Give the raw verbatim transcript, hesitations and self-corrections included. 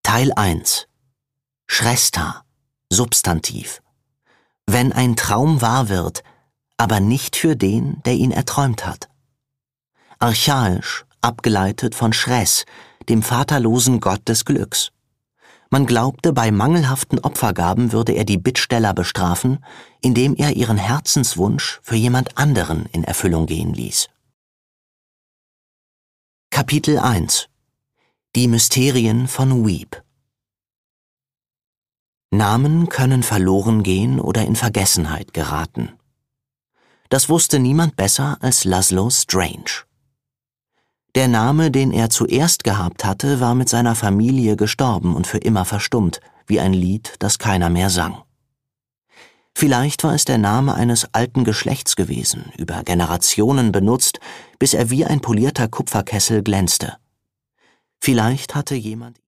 Teil eins. Shrestha, Substantiv. Wenn ein Traum wahr wird, aber nicht für den, der ihn erträumt hat. Archaisch, abgeleitet von Shres, dem vaterlosen Gott des Glücks. Man glaubte, bei mangelhaften Opfergaben würde er die Bittsteller bestrafen, indem er ihren Herzenswunsch für jemand anderen in Erfüllung gehen ließ. Kapitel eins. Die Mysterien von Weep. Namen können verloren gehen oder in Vergessenheit geraten. Das wusste niemand besser als Laszlo Strange. Der Name, den er zuerst gehabt hatte, war mit seiner Familie gestorben und für immer verstummt, wie ein Lied, das keiner mehr sang. Vielleicht war es der Name eines alten Geschlechts gewesen, über Generationen benutzt, bis er wie ein polierter Kupferkessel glänzte. Vielleicht hatte jemand